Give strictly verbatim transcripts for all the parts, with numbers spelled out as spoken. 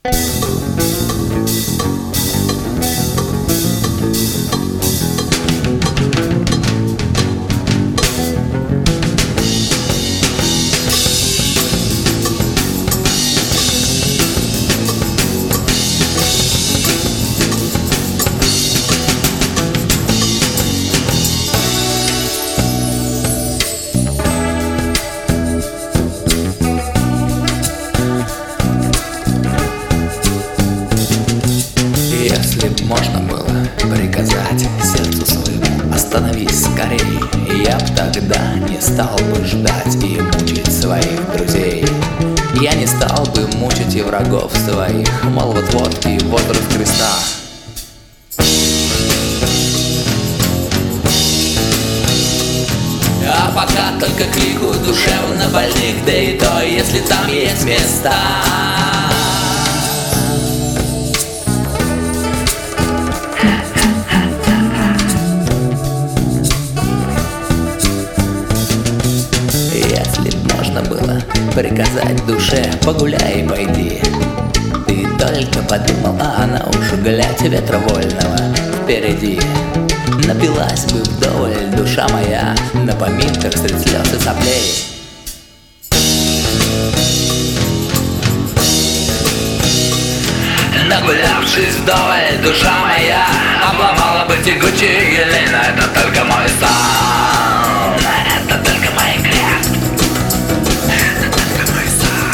Если б можно было приказать сердцу своему остановись скорей, я б тогда не стал бы ждать и мучить своих друзей. Я не стал бы мучить и врагов своих, мол, вот-вот и возраст Христа. А пока только крику душевно больных, да и то, если там есть места. Если б можно было приказать душе погуляй и пойди, ты только подумал, а она уж глядь ветра вольного впереди. Напилась бы вдоволь душа моя на поминках средь слез и соплей. Нагулявшись вдоволь, душа моя обломала бы тягучие елей, но это только мой сон, это только моя игра, это только мой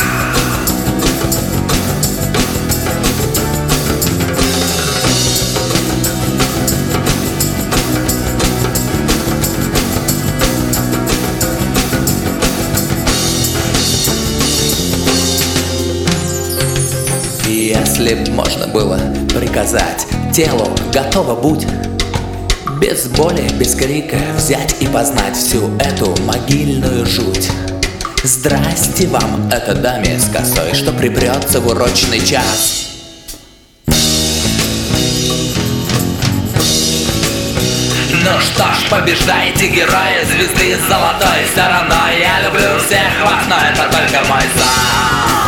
Если б можно было приказать телу готово будь, без боли, без крика взять и познать всю эту могильную жуть. Здрасте вам, это даме с косой, что припрется в урочный час. Ну что ж, побеждайте, герои звезды золотой, все равно я люблю всех вас, но это только мой сон.